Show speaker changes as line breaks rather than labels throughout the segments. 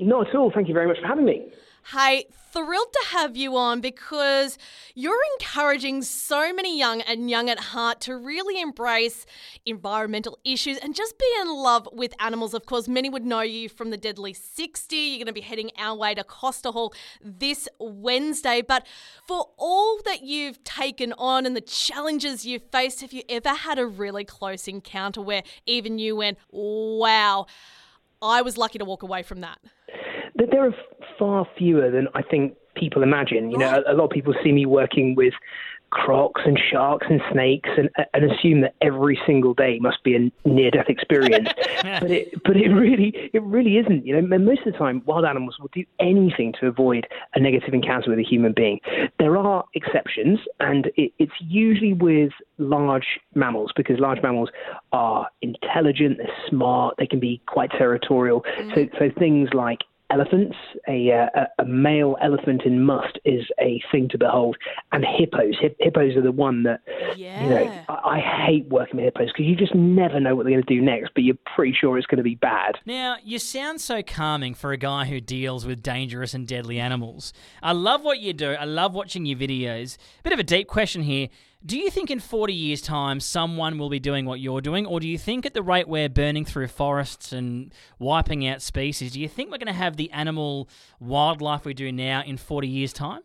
Not at all. Thank you very much for having me.
Hey, thrilled to have you on because you're encouraging so many young and young at heart to really embrace environmental issues and just be in love with animals. Of course, many would know you from the Deadly 60. You're going to be heading our way to Costa Hall this Wednesday. But for all that you've taken on and the challenges you've faced, have you ever had a really close encounter where even you went, wow, I was lucky to walk away from that?
There are far fewer than I think people imagine. You know, a lot of people see me working with crocs and sharks and snakes and assume that every single day must be a near-death experience. but it really isn't. You know, most of the time, wild animals will do anything to avoid a negative encounter with a human being. There are exceptions, and it's usually with large mammals, because large mammals are intelligent, they're smart, they can be quite territorial. So things like elephants, a male elephant in must is a thing to behold, and hippos. Hippos are the one that, you know, I hate working with hippos because you just never know what they're going to do next, but you're pretty sure it's going to be bad.
Now, you sound so calming for a guy who deals with dangerous and deadly animals. I love what you do. I love watching your videos. Bit of a deep question here. Do you think in 40 years' time someone will be doing what you're doing, or do you think at the rate we're burning through forests and wiping out species, do you think we're going to have the animal wildlife we do now in 40 years' time?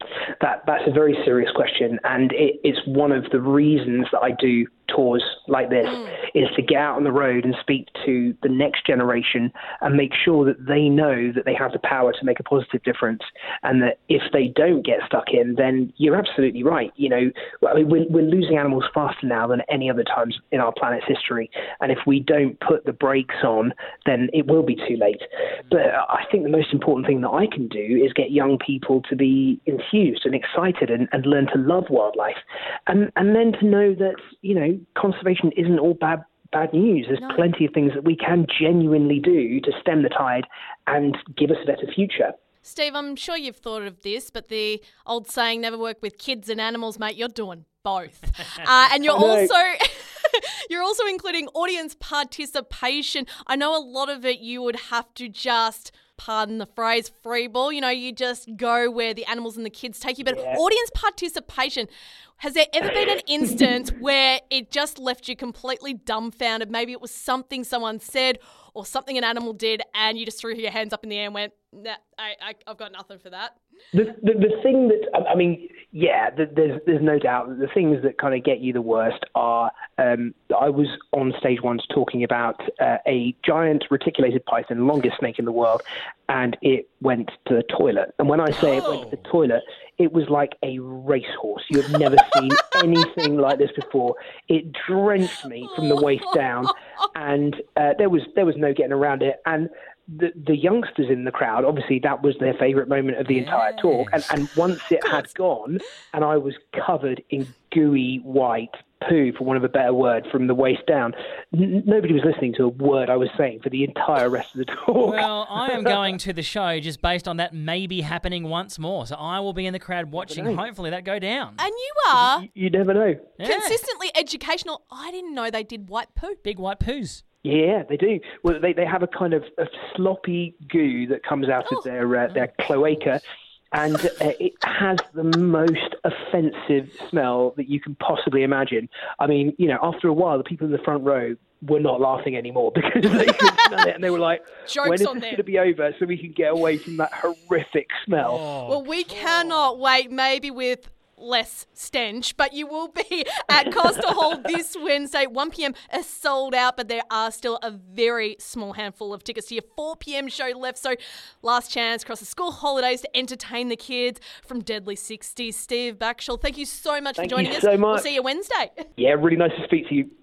That's a very serious question, and it's one of the reasons that I do tours like this, is to get out on the road and speak to the next generation and make sure that they know that they have the power to make a positive difference, and that if they don't get stuck in, then you're absolutely right. You know, I mean, we're losing animals faster now than any other times in our planet's history, and if we don't put the brakes on, then it will be too late. But I think the most important thing that I can do is get young people to be enthused and excited and learn to love wildlife, and then to know that, you know, conservation isn't all bad news. There's plenty of things that we can genuinely do to stem the tide and give us a better future.
Steve, I'm sure you've thought of this, but the old saying, never work with kids and animals, mate, you're doing both. And you're you're also including audience participation. I know a lot of it you would have to just, pardon the phrase, freeball. You know, you just go where the animals and the kids take you. But audience participation, has there ever been an instance where it just left you completely dumbfounded? Maybe it was something someone said or something an animal did and you just threw your hands up in the air and went, nah, I've got nothing for that.
The thing that, I mean, yeah, there's no doubt that the things that kind of get you the worst are, I was on stage once talking about a giant reticulated python, longest snake in the world, and it went to the toilet. And when I say it went to the toilet, it was like a racehorse. You have never seen anything like this before. It drenched me from the waist down, and there was no getting around it. And the youngsters in the crowd, obviously that was their favourite moment of the entire talk. And once it had gone, and I was covered in gooey white poo, for want of a better word, from the waist down, nobody was listening to a word I was saying for the entire rest of the talk.
Well, I am going to the show just based on that maybe happening once more. So I will be in the crowd watching, hopefully that go down.
And you are
You never know.
consistently educational. I didn't know they did white poo.
Big white poos.
Yeah, they do. Well, they have a kind of a sloppy goo that comes out of their cloaca, and it has the most offensive smell that you can possibly imagine. I mean, you know, after a while, the people in the front row were not laughing anymore because they could smell it, and they were like,
Joke's
when is
on
this
them.
going to be over so we can get away from that horrific smell?
Well, we cannot wait, maybe with less stench, but you will be at Costa Hall this Wednesday. 1 p.m. is sold out, but there are still a very small handful of tickets to your 4 p.m. show left. So last chance across the school holidays to entertain the kids from Deadly 60. Steve Backshall, thank you so much for joining us.
Thank you so much.
We'll see you Wednesday.
Yeah, really nice to speak to you.